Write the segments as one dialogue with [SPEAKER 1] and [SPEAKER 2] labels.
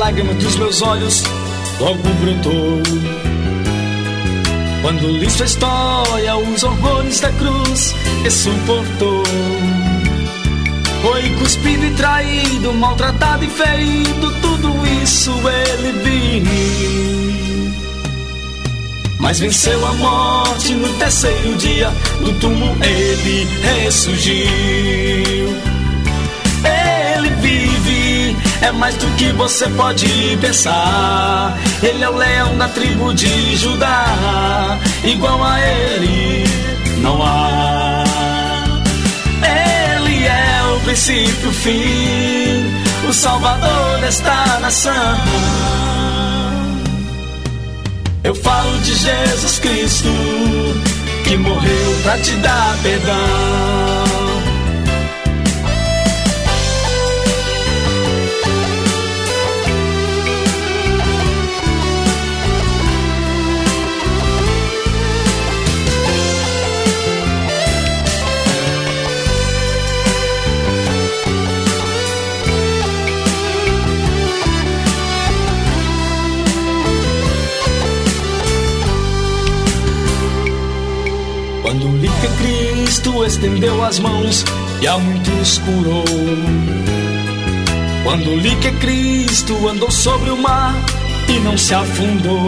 [SPEAKER 1] lágrima dos meus olhos logo brotou. Quando li sua história, os horrores da cruz que suportou. Foi cuspido e traído, maltratado e ferido, tudo isso ele viu. Mas venceu a morte no terceiro dia, do túmulo ele ressurgiu. Ele vive, é mais do que você pode pensar. Ele é o leão da tribo de Judá, igual a ele não há. Ele é o princípio, o fim, o salvador desta nação. Eu falo de Jesus Cristo, que morreu pra te dar perdão. Quando li que Cristo estendeu as mãos e a muitos curou. Quando li que Cristo andou sobre o mar e não se afundou.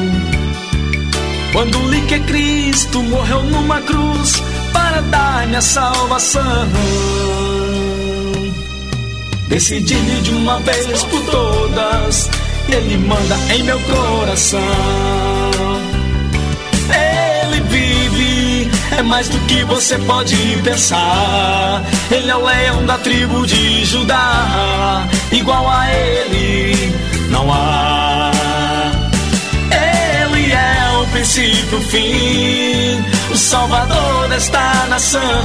[SPEAKER 1] Quando li que Cristo morreu numa cruz para dar-me a salvação, decidi de uma vez por todas, Ele manda em meu coração. Ele vive, é mais do que você pode pensar. Ele é o leão da tribo de Judá, igual a ele não há. Ele é o princípio, o fim, o salvador desta nação.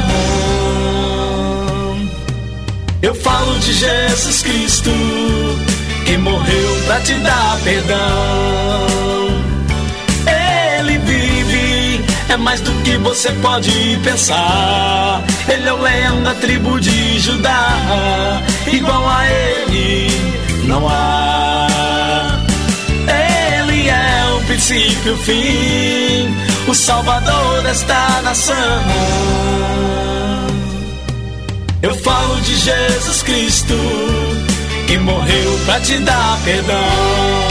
[SPEAKER 1] Eu falo de Jesus Cristo, que morreu pra te dar perdão. Ele vive, é mais do que você pode pensar. Ele é o leão da tribo de Judá, igual a ele não há. Ele é o princípio, o fim, o salvador desta nação. Eu falo de Jesus Cristo, que morreu pra te dar perdão.